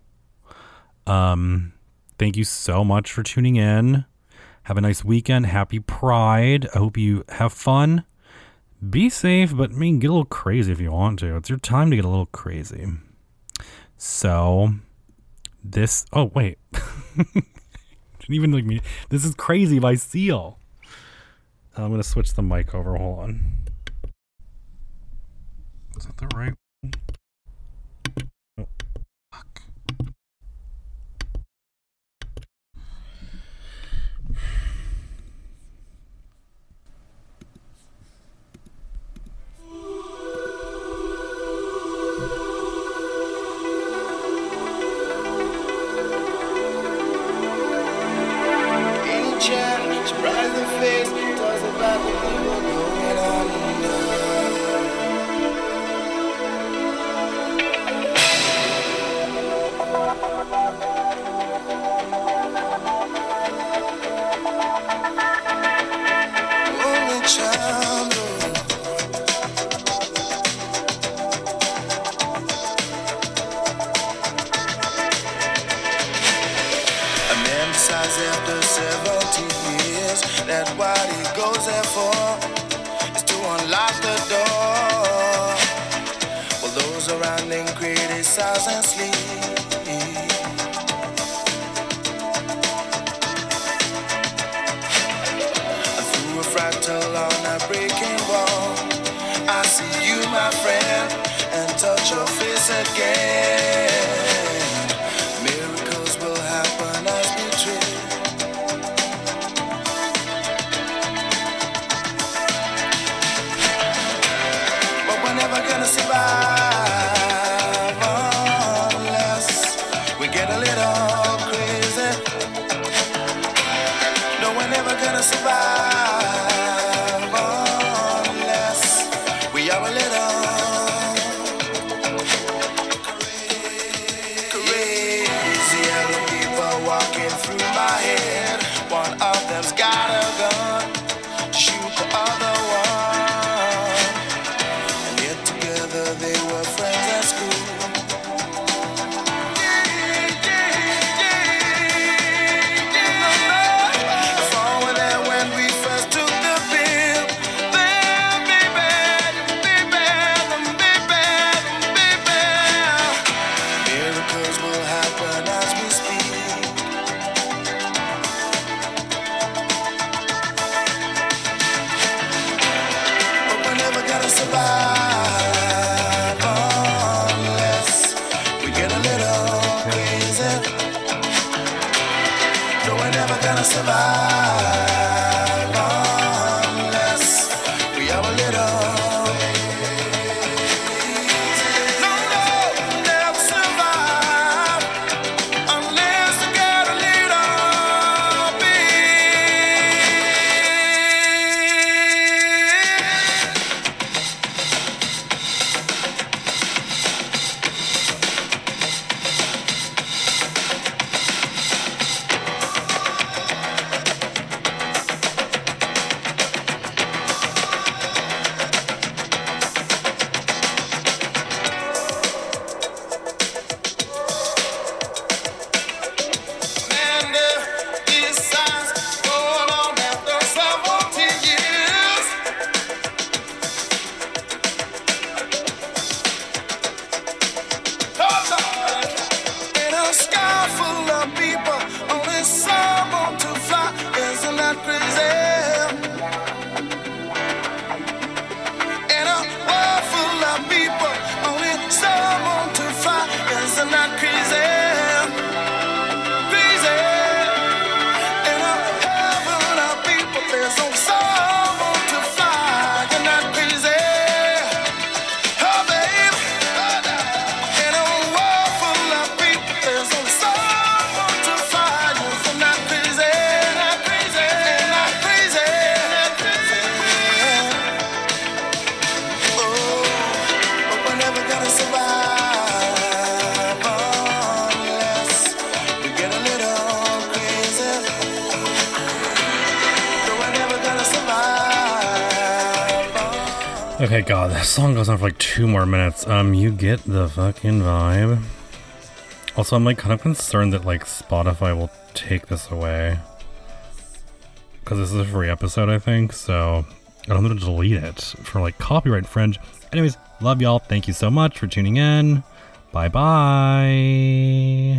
Thank you so much for tuning in. Have a nice weekend. Happy Pride. I hope you have fun. Be safe, but I mean, get a little crazy if you want to. It's your time to get a little crazy. So, this... Oh, wait. Didn't even like me. This is Crazy by Seal. I'm going to switch the mic over. Hold on. Is that the right one? Oh, fuck. Surprise the face, talks about the people going on. that what he goes there for is to unlock the door. While those around him criticize and sleep. Through a fractal on a breaking wall, I see you, my friend, and touch your face again. Miracles will happen as we dream. But we're never gonna survive unless we get a little crazy. No, we're never gonna survive unless we are a little crazy. Yellow people walking through my head. One of them's got a gun to shoot the other one. And yet together they were friends at school. If all were there when we first took the bill, then baby, miracles will happen as we speak. But we're never gonna survive unless we get a little crazy. No, we're never gonna survive unless we are a little no, never survive unless we get a little man, these signs going on after 17 years. Oh, Lord. In a sky full of people, only some want to fly. Isn't that crazy? In a world full of people, only some want to fly. Isn't that crazy? Crazy. In a heaven of people, there's only some want to fly. Isn't that crazy? Oh, babe. In a world full of people, there's only some want to fly. Isn't that crazy? Crazy. Isn't that crazy? Crazy. Oh, but we're never gonna survive unless we get a little crazy. No, we're never gonna survive. Okay, God, this song goes on for like 2 more minutes. You get the fucking vibe. Also, I'm like kind of concerned that like Spotify will take this away. Because this is a free episode, I think, so I don't know to delete it for like copyright infringe. Anyways, love y'all. Thank you so much for tuning in. Bye bye.